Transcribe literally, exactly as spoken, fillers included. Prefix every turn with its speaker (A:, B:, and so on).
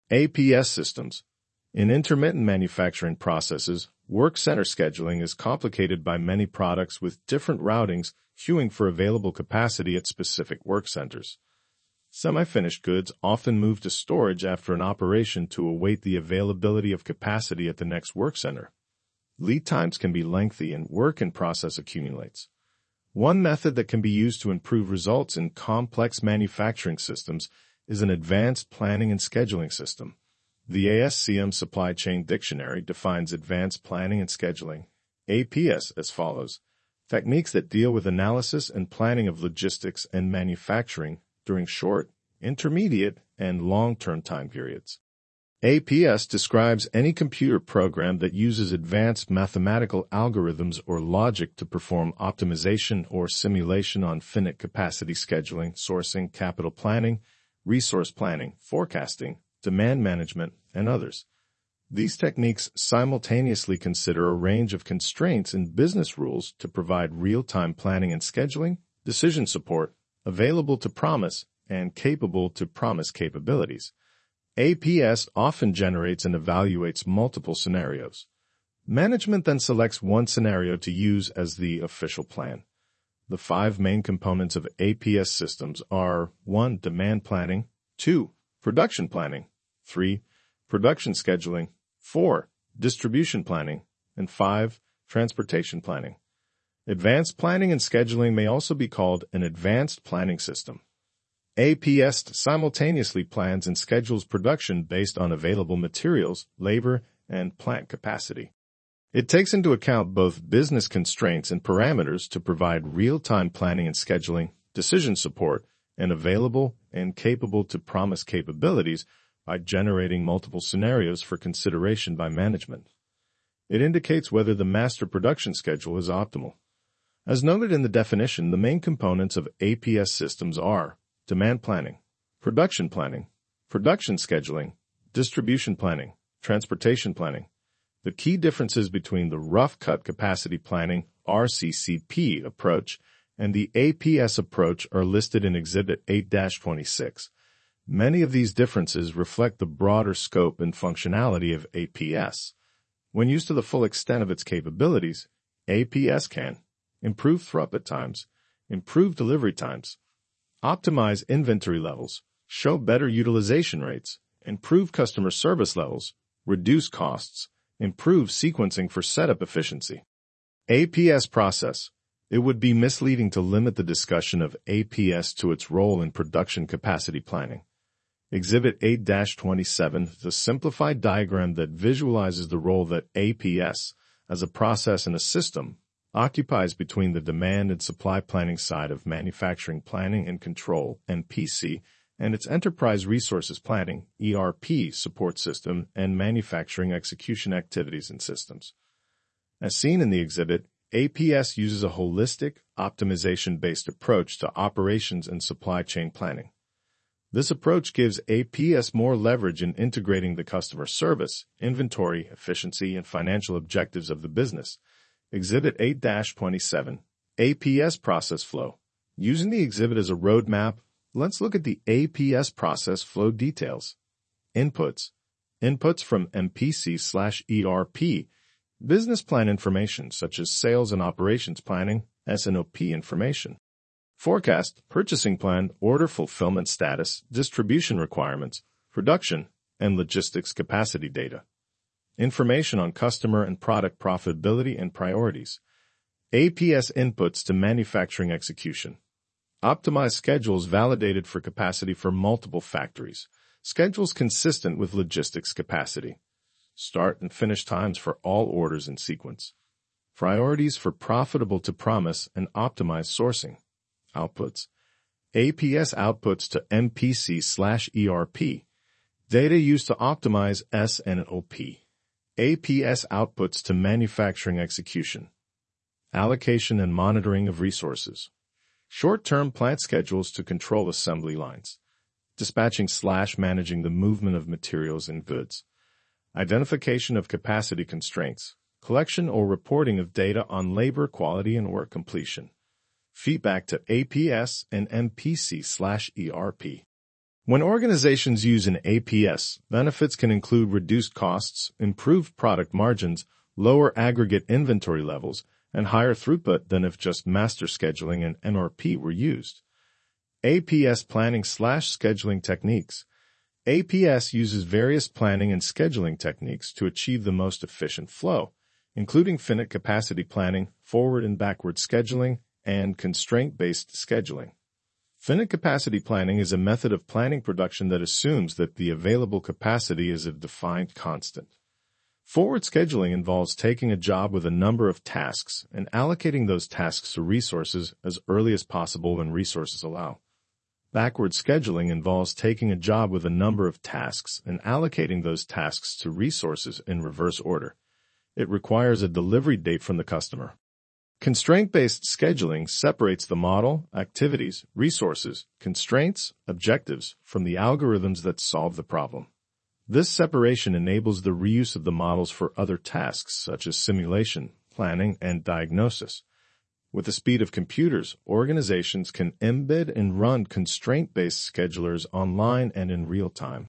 A: A P S systems. In intermittent manufacturing processes, work center scheduling is complicated by many products with different routings queuing for available capacity at specific work centers. Semi-finished goods often move to storage after an operation to await the availability of capacity at the next work center. Lead times can be lengthy and work in process accumulates. One method that can be used to improve results in complex manufacturing systems is an advanced planning and scheduling system. The A S C M Supply Chain Dictionary defines advanced planning and scheduling, A P S, as follows: techniques that deal with analysis and planning of logistics and manufacturing during short, intermediate, and long-term time periods. A P S describes any computer program that uses advanced mathematical algorithms or logic to perform optimization or simulation on finite capacity scheduling, sourcing, capital planning, resource planning, forecasting, demand management, and others. These techniques simultaneously consider a range of constraints and business rules to provide real-time planning and scheduling, decision support, available to promise, and capable to promise capabilities. A P S often generates and evaluates multiple scenarios. Management then selects one scenario to use as the official plan. The five main components of A P S systems are one. Demand planning, two. Production planning, three. Production scheduling, four. Distribution planning, and five. Transportation planning. Advanced planning and scheduling may also be called an advanced planning system. A P S simultaneously plans and schedules production based on available materials, labor, and plant capacity. It takes into account both business constraints and parameters to provide real-time planning and scheduling, decision support, and available and capable to promise capabilities by generating multiple scenarios for consideration by management. It indicates whether the master production schedule is optimal. As noted in the definition, the main components of A P S systems are demand planning, production planning, production scheduling, distribution planning, transportation planning. The key differences between the rough-cut capacity planning R C C P approach and the A P S approach are listed in Exhibit eight dash twenty-six. Many of these differences reflect the broader scope and functionality of A P S. When used to the full extent of its capabilities, A P S can improve throughput times, improve delivery times, optimize inventory levels, show better utilization rates, improve customer service levels, reduce costs, improve sequencing for setup efficiency. A P S process. It would be misleading to limit the discussion of A P S to its role in production capacity planning. Exhibit eight dash twenty-seven is a simplified diagram that visualizes the role that A P S, as a process in a system, occupies between the demand and supply planning side of manufacturing planning and control, M P C, and its enterprise resources planning, E R P, support system and manufacturing execution activities and systems. As seen in the exhibit, A P S uses a holistic, optimization-based approach to operations and supply chain planning. This approach gives A P S more leverage in integrating the customer service, inventory, efficiency, and financial objectives of the business. Exhibit eight dash twenty-seven, A P S process flow. Using the exhibit as a roadmap, let's look at the A P S process flow details. Inputs. Inputs from M P C slash E R P. Business plan information such as sales and operations planning, S and O P information. Forecast, purchasing plan, order fulfillment status, distribution requirements, production, and logistics capacity data. Information on customer and product profitability and priorities. A P S inputs to manufacturing execution. Optimized schedules validated for capacity for multiple factories. Schedules consistent with logistics capacity. Start and finish times for all orders in sequence. Priorities for profitable to promise and optimized sourcing. Outputs. A P S outputs to M P C slash E R P. Data used to optimize S and O P. A P S outputs to manufacturing execution. Allocation and monitoring of resources. Short-term plant schedules to control assembly lines. Dispatching slash managing the movement of materials and goods. Identification of capacity constraints. Collection or reporting of data on labor quality and work completion. Feedback to A P S and M P C slash E R P. When organizations use an A P S, benefits can include reduced costs, improved product margins, lower aggregate inventory levels, and higher throughput than if just master scheduling and N R P were used. A P S planning slash scheduling techniques. A P S uses various planning and scheduling techniques to achieve the most efficient flow, including finite capacity planning, forward and backward scheduling, and constraint-based scheduling. Finite capacity planning is a method of planning production that assumes that the available capacity is a defined constant. Forward scheduling involves taking a job with a number of tasks and allocating those tasks to resources as early as possible when resources allow. Backward scheduling involves taking a job with a number of tasks and allocating those tasks to resources in reverse order. It requires a delivery date from the customer. Constraint-based scheduling separates the model, activities, resources, constraints, objectives from the algorithms that solve the problem. This separation enables the reuse of the models for other tasks such as simulation, planning, and diagnosis. With the speed of computers, organizations can embed and run constraint-based schedulers online and in real time.